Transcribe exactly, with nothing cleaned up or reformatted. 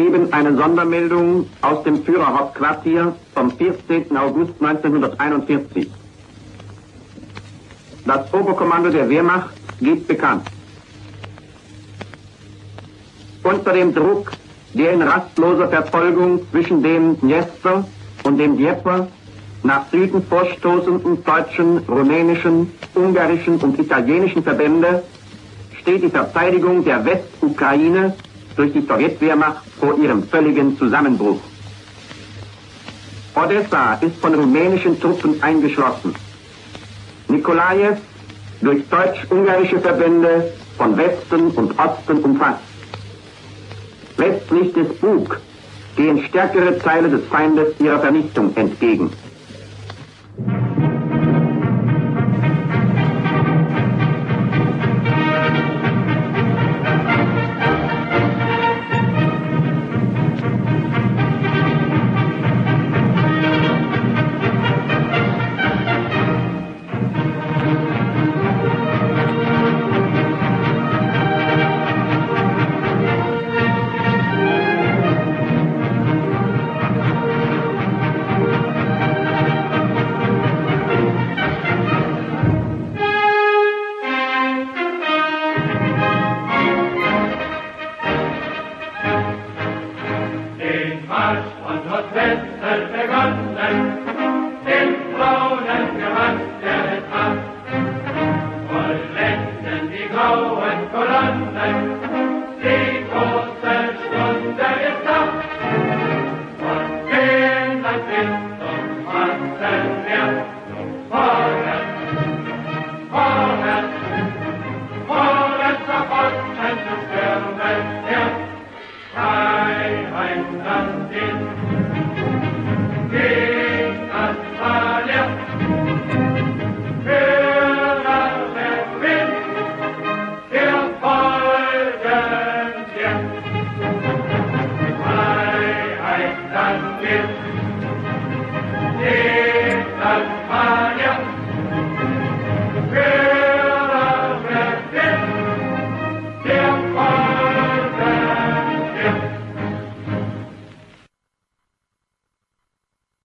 soeben eine Sondermeldung aus dem Führerhauptquartier vom vierzehnten August neunzehnhunderteinundvierzig. Das Oberkommando der Wehrmacht gibt bekannt. Unter dem Druck der in rastloser Verfolgung zwischen dem Dniester und dem Dnieper nach Süden vorstoßenden deutschen, rumänischen, ungarischen und italienischen Verbände steht die Verteidigung der Westukraine durch die Sowjetwehrmacht vor ihrem völligen Zusammenbruch. Odessa ist von rumänischen Truppen eingeschlossen. Nikolajew durch deutsch-ungarische Verbände von Westen und Osten umfasst. Westlich des Bug gehen stärkere Teile des Feindes ihrer Vernichtung entgegen. Freiheit, das wird